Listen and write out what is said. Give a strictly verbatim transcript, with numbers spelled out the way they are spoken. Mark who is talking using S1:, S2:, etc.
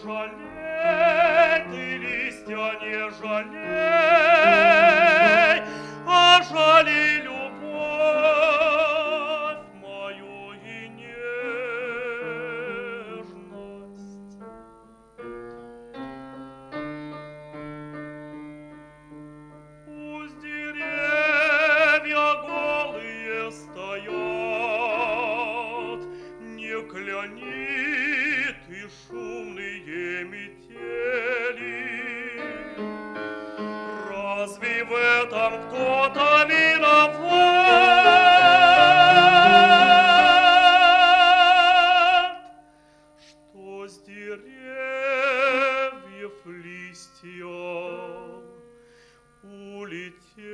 S1: жалей, ты листья не жалей, а жали любовь мою и нежность. Пусть деревья голые стоят, не клянит и шумные метели. Разве в этом кто-то виноват, что с деревьев листья улетели?